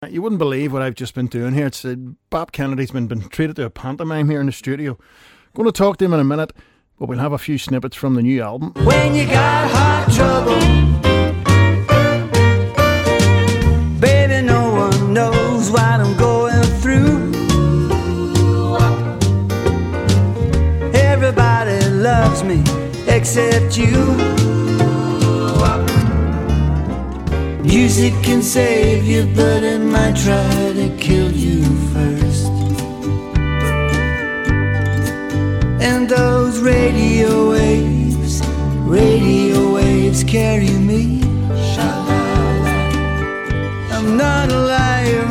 You wouldn't believe what I've just been doing here. It's Bob Kennedy's been treated to a pantomime here in the studio. Going to talk to him in a minute, but we'll have a few snippets from the new album. When you got heart trouble, baby, no one knows what I'm going through. Everybody loves me except you. Music can save you, but it might try to kill you first. And those radio waves carry me. I'm not a liar,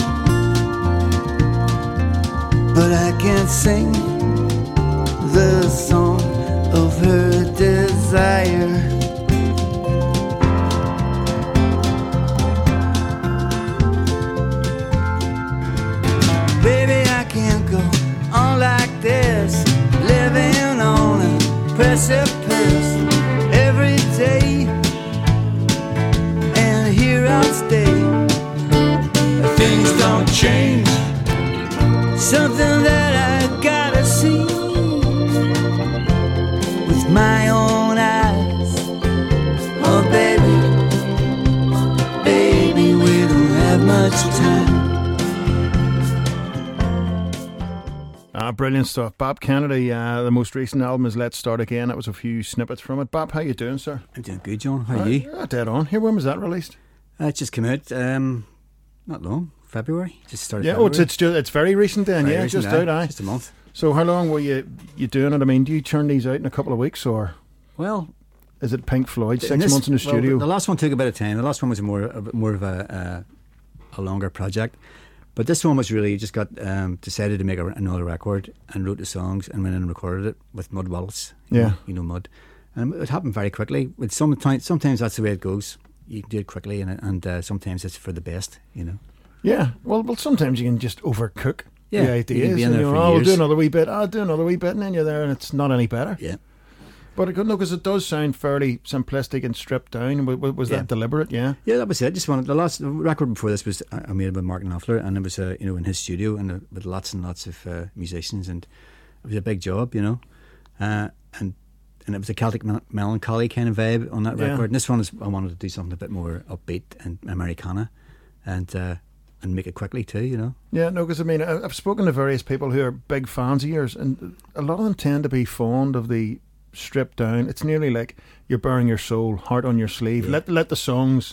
but I can't sing the song of her desire. Baby, I can't go on like this, living on a precipice every day, and here I'll stay. Things don't change, something that I gotta see with my own eyes. Oh baby, we don't have much time. Brilliant stuff. Bob Kennedy, the most recent album is Let's Start Again. That was a few snippets from it. Bob, how you doing, sir? I'm doing good, John. How are you? Dead on. Here, when was that released? It just came out not long, February. Just started. Yeah, February. It's very recent then. Very yeah, recent, just out. Aye, just a month. So how long were you doing it? I mean, do you turn these out in a couple of weeks, or well, is it Pink Floyd 6 months in the studio? The last one took a bit of time. The last one was more of a longer project. But this one was really just got decided to make another record and wrote the songs and went in and recorded it with Mud Wallace. You know Mud. And it happened very quickly. With sometimes that's the way it goes. You can do it quickly and sometimes it's for the best, you know. Yeah. Well, sometimes you can just overcook the ideas. You can be in there for I'll years. do another wee bit, and then you're there and it's not any better. Yeah. But because it does sound fairly simplistic and stripped down. Was that deliberate? Yeah. Yeah, that was it. Just wanted the last record before this was I made it with Mark Knopfler, and it was in his studio and with lots and lots of musicians, and it was a big job, you know, and it was a Celtic melancholy kind of vibe on that record. And this one I wanted to do something a bit more upbeat and Americana, and make it quickly too, you know. Yeah, no, because I mean I've spoken to various people who are big fans of yours, and a lot of them tend to be fond of the stripped down. It's nearly like you're bearing your soul, heart on your sleeve. Let the songs,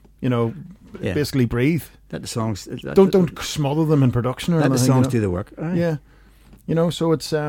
basically breathe. Let the songs don't smother them in production or let anything. The songs do the work. Yeah, so it's I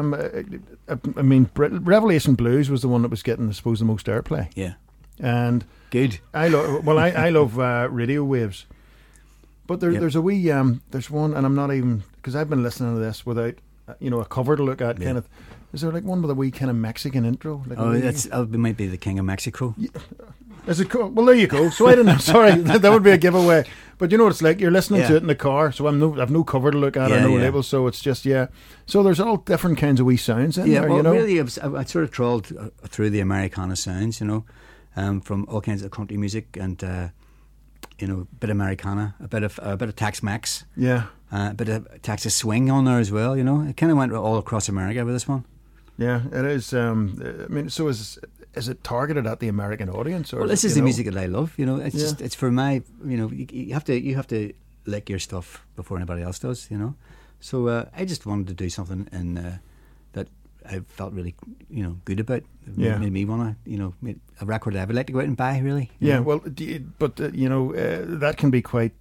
mean, Revelation Blues was the one that was getting, I suppose, the most airplay. Yeah, and good. I love Radio Waves, but there's a wee there's one, and I'm not even, because I've been listening to this without a cover to look at, kind of. Is there like one with a wee kind of Mexican intro? Like it might be the King of Mexico. Yeah. Is it cool? Well, there you go. So I don't know. Sorry, that would be a giveaway. But you know what it's like? You're listening to it in the car, so I've no cover to look at or no label, so it's just, So there's all different kinds of wee sounds in there, well, you know? really, I sort of trawled through the Americana sounds, you know, from all kinds of country music and, a bit of Americana, a bit of Tex-Mex. Yeah. A bit of Texas swing on there as well, you know. It kind of went all across America with this one. Yeah, it is. I mean, so is it targeted at the American audience? Or well, this is the music that I love. You know, it's just it's for my. You know, you have to like your stuff before anybody else does. You know, so I just wanted to do something that I felt really good about. Yeah, made me want to a record that I would like to go out and buy. Really. Yeah, well, but that can be quite.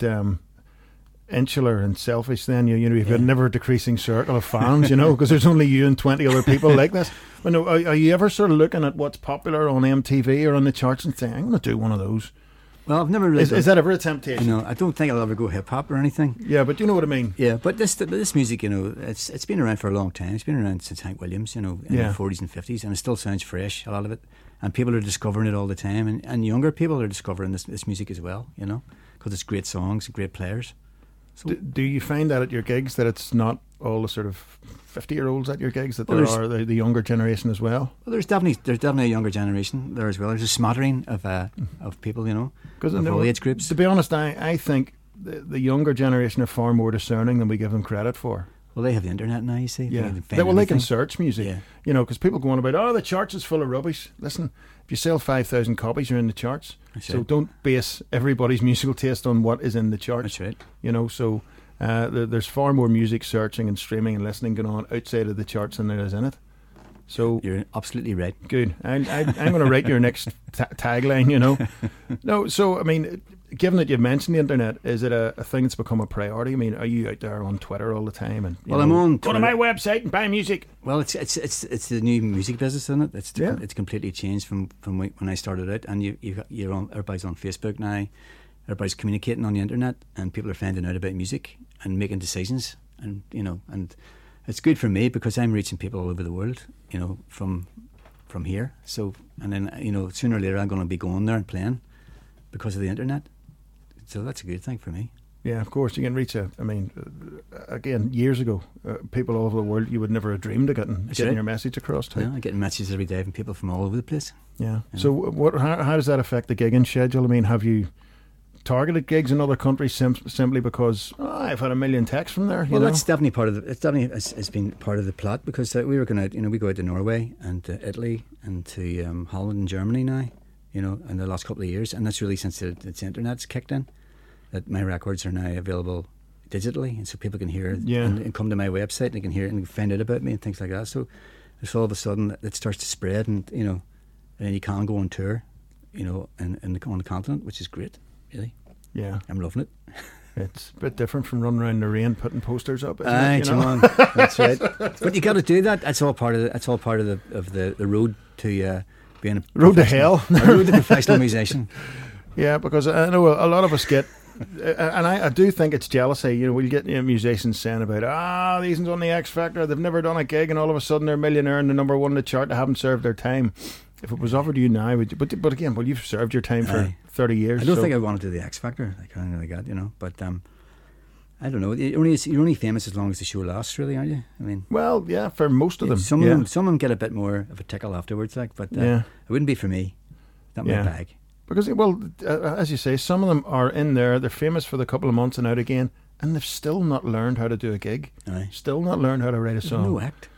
Insular and selfish. Then you've got a never decreasing circle of fans, because there's only you and 20 other people like this. But no, are you ever sort of looking at what's popular on MTV or on the charts and saying, I'm going to do one of those? Well, I've never really. Is that ever a temptation? I don't think I'll ever go hip hop or anything. Yeah, but you know what I mean. Yeah, but this music, it's been around for a long time. It's been around since Hank Williams, in the 40s and 50s, and it still sounds fresh, a lot of it. And people are discovering it all the time, and younger people are discovering this music as well, because it's great songs and great players. So do you find that at your gigs that it's not all the sort of 50-year-olds at your gigs, that there are the younger generation as well? Well, there's definitely a younger generation there as well. There's a smattering of people, of all age groups. To be honest, I think the younger generation are far more discerning than we give them credit for. Well, they have the internet now, you see. Yeah, They can find they can everything. search music. Yeah. You know, because people go on about, the charts is full of rubbish. Listen, if you sell 5,000 copies, you're in the charts. That's So right. don't base everybody's musical taste on what is in the charts. That's right. You know, so there's far more music searching and streaming and listening going on outside of the charts than there is in it. So You're absolutely right. good. I'm going to write your next tagline. You know, no. So I mean, given that you've mentioned the internet, is it a thing that's become a priority? I mean, are you out there on Twitter all the time? And you Well, I'm know, on go to my website and buy music. Well, it's the new music business, isn't it? Yeah. It's completely changed from when I started out. And you're on, everybody's on Facebook now. Everybody's communicating on the internet, and people are finding out about music and making decisions. And you know, and it's good for me because I'm reaching people all over the world. You know, from here. So, and then you know, sooner or later I'm going to be going there and playing because of the internet. So that's a good thing for me. Yeah, of course, you can reach I mean, again, years ago, people all over the world you would never have dreamed of getting right. your message across to. Yeah, I'm getting messages every day from people from all over the place. Yeah. So, how does that affect the gigging schedule? I mean, have you targeted gigs in other countries simply because I've had a million texts from there? Well, that's definitely part of the. It's definitely it's been part of the plot because we were going to, we go out to Norway and to Italy and to Holland and Germany now, in the last couple of years, and that's really since the internet's kicked in, that my records are now available digitally, and so people can hear and come to my website and they can hear it and find out about me and things like that. So all of a sudden it starts to spread, and and you can go on tour, on the continent, which is great. Really, yeah, I'm loving it. It's a bit different from running around in the rain putting posters up. Aye, that's right. But you got to do that. That's all part of the road to being a road to hell. A road to professional musician. Yeah, because I know a lot of us get, and I do think it's jealousy. We'll get musicians saying about these ones on the X Factor, they've never done a gig, and all of a sudden they're a millionaire and they're number one in the chart. They haven't served their time. If it was offered to you now, would you? But again, you've served your time for 30 years. I don't think I want to do the X Factor, like anything like that, But I don't know. You're only famous as long as the show lasts, really, aren't you? I mean, well, yeah, for most of them. Some of them get a bit more of a tickle afterwards, but it wouldn't be for me. Not my bag. Because as you say, some of them are in there. They're famous for the couple of months and out again, and they've still not learned how to do a gig. Aye. Still not learned how to write a song. No act.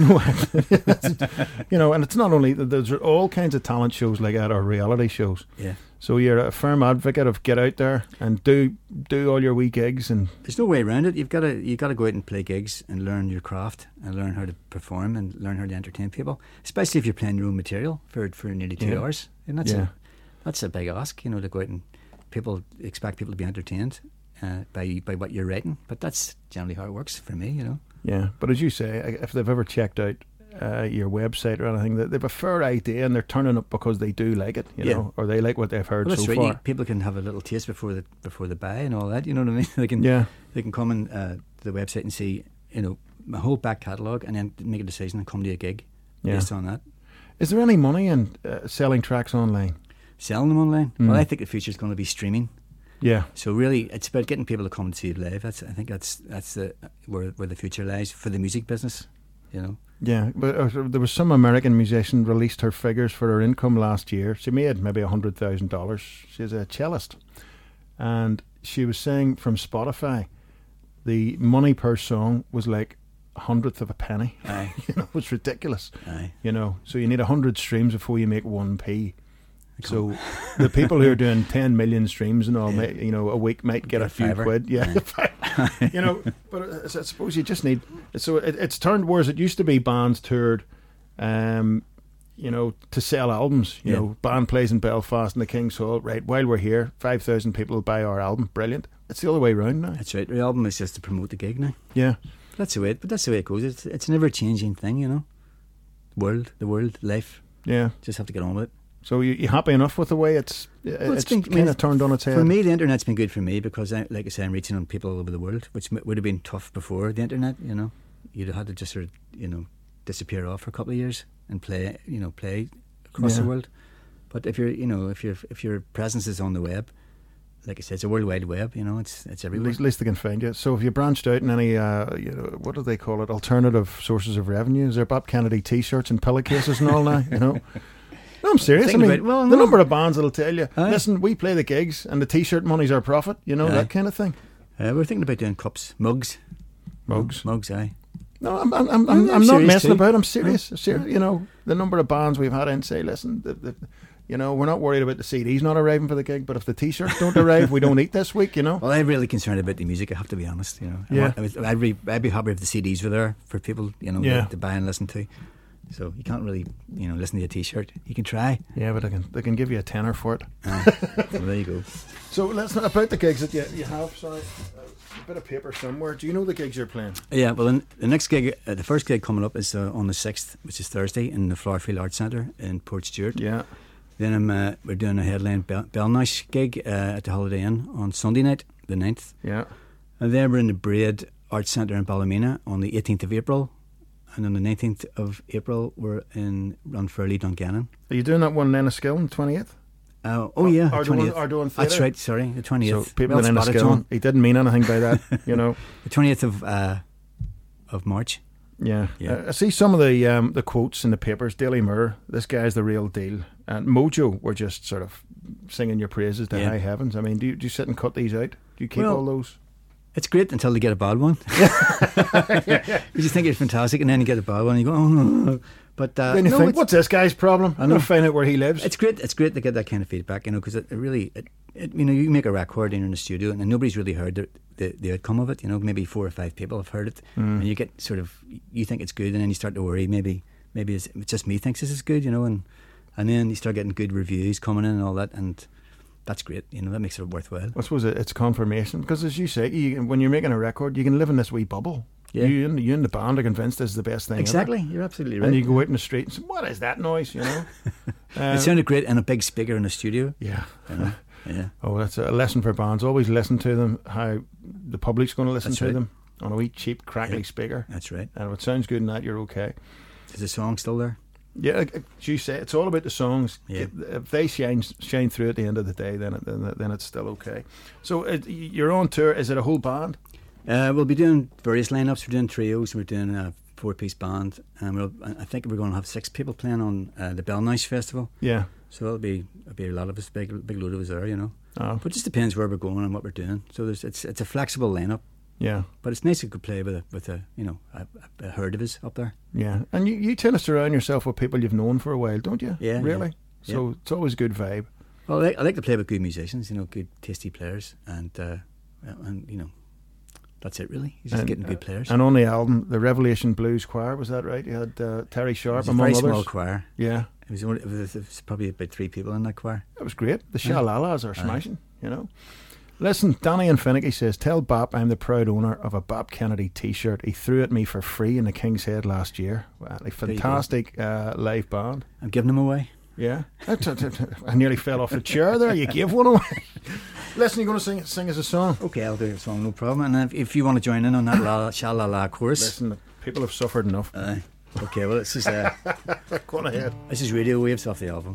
And it's not only there's all kinds of talent shows like that or reality shows. Yeah. So you're a firm advocate of get out there and do all your wee gigs, and there's no way around it. You've got to go out and play gigs and learn your craft and learn how to perform and learn how to entertain people. Especially if you're playing your own material for nearly 2 hours, and that's a big ask, to go out and expect people to be entertained by what you're writing. But that's generally how it works for me, Yeah, but as you say, if they've ever checked out your website or anything, they have a fair idea and they're turning up because they do like it, or they like what they've heard so far. People can have a little taste before they buy and all that. You know what I mean? They can come to the website and see my whole back catalogue and then make a decision and come to a gig based on that. Is there any money in selling tracks online? Selling them online? Well, I think the future is going to be streaming. Yeah. So really, it's about getting people to come and see it live. I think that's where the future lies for the music business. Yeah, but there was some American musician released her figures for her income last year. She made maybe $100,000. She's a cellist, and she was saying from Spotify, the money per song was like 1/100 of a penny. Aye. It's ridiculous. Aye. So you need 100 streams before you make 1p. So the people who are doing 10 million streams and all, a week might get a few quid. Yeah. But I suppose you just need. So it's turned, whereas it used to be bands toured, to sell albums. You know, band plays in Belfast and the King's Hall. Right, while we're here, 5,000 people will buy our album. Brilliant. It's the other way around now. That's right. The album is just to promote the gig now. Yeah. That's the way it goes. It's an ever changing thing, the world, life. Yeah. Just have to get on with it. So you happy enough with the way it's kind of turned on its head? For me, the internet's been good for me because, like I say, I'm reaching on people all over the world, which would have been tough before the internet. You'd have had to just sort of, disappear off for a couple of years and play across the world. But if your presence is on the web, like I said, it's a world wide web. It's everywhere. At least they can find you. So have you branched out in any, what do they call it? Alternative sources of revenue? Is there Bob Kennedy T-shirts and pillowcases and all now? No, No, I'm serious. I Thinking mean, about- well, the no. number of bands that'll tell you, Aye. listen, we play the gigs and the T-shirt money's our profit. You know, Aye. that kind of thing. We're thinking about doing cups, mugs. Mugs, aye. No, I'm I'm not serious messing too. about. I'm serious. You know, the number of bands we've had in say, listen, you know, we're not worried about the CDs not arriving for the gig, but if the T-shirts don't arrive, we don't eat this week. You know. Well, I'm really concerned about the music, I have to be honest, you know. Yeah. I'd be happy if the CDs were there for people, you know, Yeah. to buy and listen to. So you can't really, you know, listen to a T-shirt. You can try. Yeah, but they can give you a tenner for it. Well, there you go. So let's not about the gigs that you have. Sorry, a bit of paper somewhere. Do you know the gigs you're playing? Yeah, well, then the next gig, the first gig coming up is on the 6th, which is Thursday, in the Flowerfield Arts Centre in Port Stewart. Yeah. Then we're doing a headline Belnish gig at the Holiday Inn on Sunday night, the 9th. Yeah. And then we're in the Braid Arts Centre in Ballymena on the 18th of April. And on the 19th of April, we're in Runferley, Dungannon. Are you doing that one in Enniskillen, on the 20th? Oh, yeah, Ardone- 20th. Ardone That's Theatre? right, sorry, the 20th. So people Well in spotted, Enniskillen, John. he didn't mean anything by that, you know. The 20th of March. Yeah. Yeah. I see some of the quotes in the papers. Daily Mirror, this guy's the real deal. And Mojo were just sort of singing your praises to Yeah. high heavens. I mean, do you sit and cut these out? Do you keep Well, all those? It's great until they get a bad one. You just think it's fantastic, and then you get a bad one, and you go, oh, no. But Then you no, think, it's- what's this guy's problem? I I'm know. going to find out where he lives. It's great. It's great to get that kind of feedback, you know, because it really, you know, you make a record in the studio, and nobody's really heard the outcome of it. You know, maybe 4 or 5 people have heard it, and you get sort of, you think it's good, and then you start to worry. Maybe it's just me thinks this is good, you know, and then you start getting good reviews coming in and all that, and that's great. You know, that makes it worthwhile. I suppose it's confirmation because, as you say, when you're making a record, you can live in this wee bubble. Yeah. You and the band are convinced this is the best thing Exactly, ever. you're absolutely right. And you go out in the street and say, what is that noise, you know? It sounded great in a big speaker in the studio. Yeah. You know? Yeah. Oh, that's a lesson for bands. Always listen to them, how the public's going to listen That's to right. them on a wee cheap, crackly Yeah. speaker. That's right. And if it sounds good in that, you're okay. Is the song still there? Yeah, as you say, it's all about the songs. Yeah. If they shine through at the end of the day, then it's still okay. So you're on tour. Is it a whole band? We'll be doing various lineups. We're doing trios. We're doing a 4-piece band. I think we're going to have 6 people playing on the Belnish Festival. Yeah. So it'll be a lot of us, big load of us there, you know. Oh. But it just depends where we're going and what we're doing. So it's a flexible lineup. Yeah. But it's nice to could play with a you know a herd of us up there. Yeah. And you tend to surround yourself with people you've known for a while, don't you? Yeah, Really? yeah. So it's always a good vibe. Well, I like to play with good musicians, you know, good tasty players, and you know, that's it really. You're just getting good players. And on the album, the Revelation Blues Choir, was that right? You had Terry It Sharp, was a among very others. small choir. Yeah. It was probably about 3 people in that choir. It was great. The Shalalas are smashing, you know. Listen, Danny and Finicky says, tell Bap I'm the proud owner of a Bap Kennedy t-shirt. He threw at me for free in the King's Head last year. Well, a fantastic live band. I'm giving them away. Yeah. I nearly fell off the chair there. You gave one away. Listen, you're going to sing us a song. Okay, I'll do a song, no problem. And if you want to join in on that sha-la-la chorus. Listen, people have suffered enough. Okay, well, this is Go on ahead. this is Radio Waves off the album.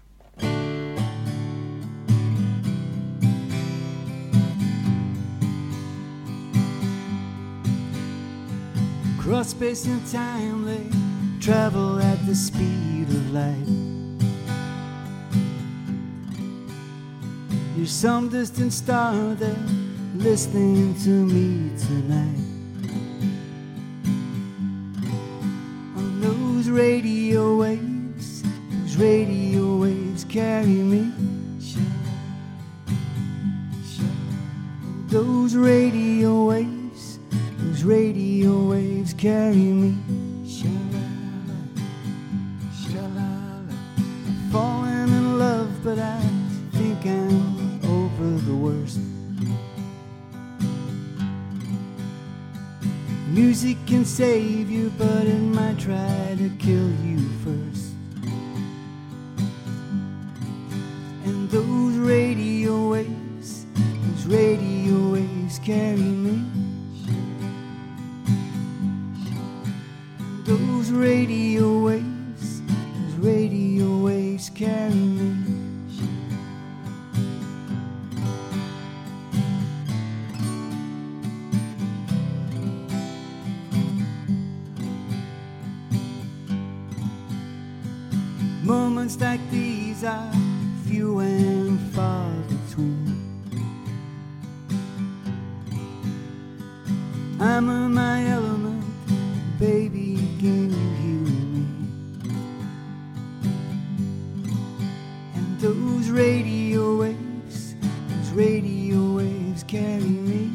Cross space and time, they travel at the speed of light. You're some distant star there, listening to me tonight. On those radio waves carry me. Those radio waves carry me. Sha-la-la, sha-la-la. I've fallen in love, but I think I'm over the worst. Music can save you, but it might try to kill you first. And those radio waves carry me. Those radio waves carry me. Moment Moments like these are few and far between. I'm in my element, baby, can you hear me? And those radio waves carry me.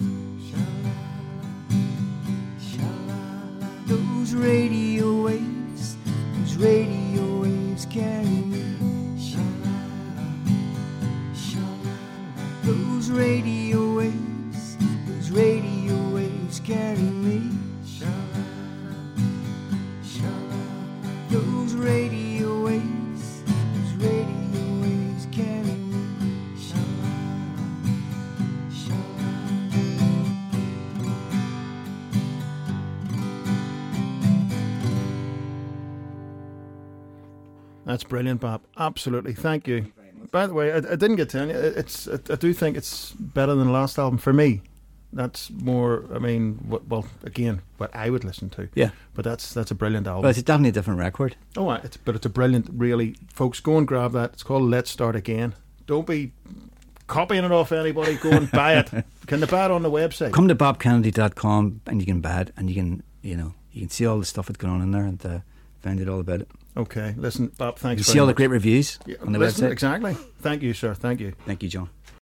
Those radio waves carry me. Those radio waves carry me. Those radio waves carry me. That's brilliant, Bob. Absolutely. Thank you. By the way, I didn't get to tell you, I do think it's better than the last album for me. That's more, I mean, what I would listen to. Yeah. But that's a brilliant album. Well, it's definitely a different record. Oh, but it's a brilliant, really, folks, go and grab that. It's called Let's Start Again. Don't be copying it off anybody. Go and buy it. Can they buy it on the website? Come to bobkennedy.com and you can buy it, and you can see all the stuff that's going on in there and find out all about it. Okay, listen, Bob, thanks. You see all the great reviews on the website. Exactly. Thank you, sir. Thank you. Thank you, John.